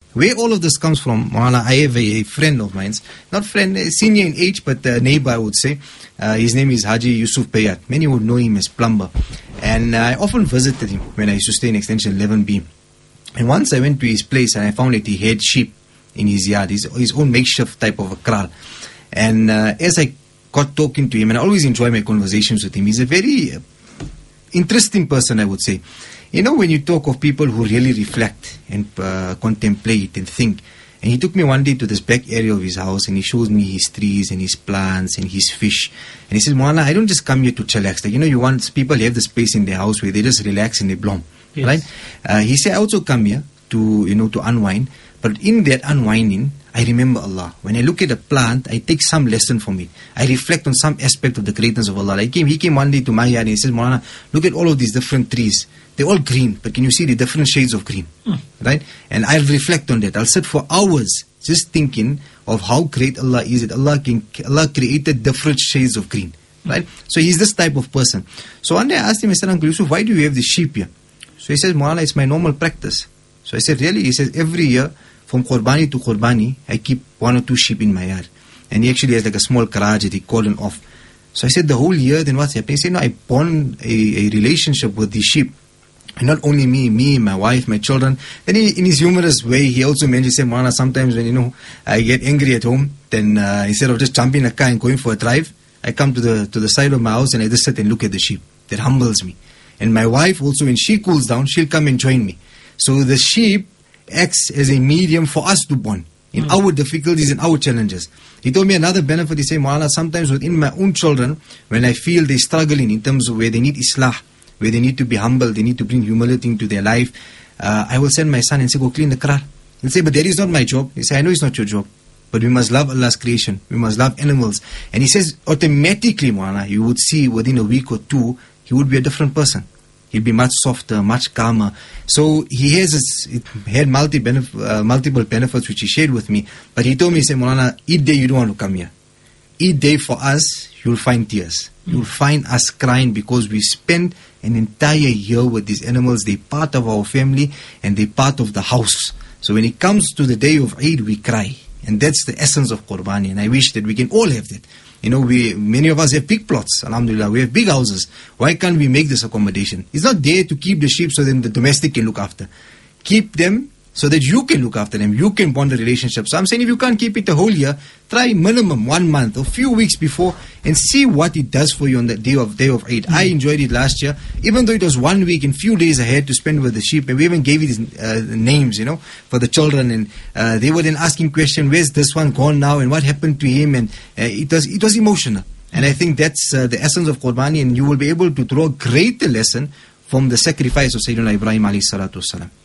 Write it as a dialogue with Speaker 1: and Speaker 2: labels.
Speaker 1: Where all of this comes from, Maulana, I have a friend of mine, not friend, senior in age, but neighbor, I would say. His name is Haji Yusuf Payat. Many would know him as Plumber. And I often visited him when I used to stay in Extension 11B. And once I went to his place and I found that he had sheep in his yard, his own makeshift type of a kraal. And as I got talking to him, and I always enjoy my conversations with him, he's a very interesting person, I would say. You know, when you talk of people who really reflect and contemplate and think, and he took me one day to this back area of his house and he shows me his trees and his plants and his fish. And he says, Maulana, I don't just come here to chillax. Like, you want people have the space in their house where they just relax and they bloom. Yes. Right? He said, I also come here to, to unwind. But in that unwinding, I remember Allah. When I look at a plant, I take some lesson from it. I reflect on some aspect of the greatness of Allah. He came one day to my yard and he says, Maulana, look at all of these different trees. They're all green, but can you see the different shades of green? Right? And I'll reflect on that. I'll sit for hours just thinking of how great Allah is. That Allah created different shades of green. Right? So he's this type of person. So one day I asked him, I said, Uncle Yusuf, why do you have the sheep here? So he says, Maulana, it's my normal practice. So I said, really? He says, every year, from Qurbani to Qurbani, I keep 1 or 2 sheep in my yard. And he actually has like a small garage that he cordoned off. So I said, the whole year, then what's happening? He said, no, I bond a relationship with the sheep. And not only me, my wife, my children. Then in his humorous way, he also mentioned, he said, Maulana, sometimes when, I get angry at home, then instead of just jumping in a car and going for a drive, I come to the side of my house and I just sit and look at the sheep. That humbles me. And my wife also, when she cools down, she'll come and join me. So the sheep acts as a medium for us to bond in our difficulties and our challenges. He told me another benefit. He said, Maulana, sometimes within my own children, when I feel they're struggling in terms of where they need islah, where they need to be humble, they need to bring humility into their life, I will send my son and say, go clean the kraal. He'll say, but that is not my job. He said, I know it's not your job, but we must love Allah's creation. We must love animals. And he says, automatically, Maulana, you would see within a week or two, he would be a different person. He'll be much softer, much calmer. So he had multiple benefits which he shared with me. But he told me, he said, Maulana, each day you don't want to come here. Each day for us, you'll find tears. You'll find us crying because we spent an entire year with these animals. They're part of our family and they're part of the house. So when it comes to the day of Eid, we cry. And that's the essence of Qurbani. And I wish that we can all have that. Many of us have big plots, alhamdulillah. We have big houses. Why can't we make this accommodation? It's not there to keep the sheep so then the domestic can look after. Keep them so that you can look after them. You can bond the relationship. So I'm saying if you can't keep it the whole year, try minimum 1 month or few weeks before and see what it does for you on the day of Eid. I enjoyed it last year. Even though it was 1 week and few days I had to spend with the sheep. And we even gave it names, for the children. And they were then asking questions, where's this one gone now? And what happened to him? And it was emotional. And I think that's the essence of Qurbani. And you will be able to draw a greater lesson from the sacrifice of Sayyidina Ibrahim alayhi salatu wasalam.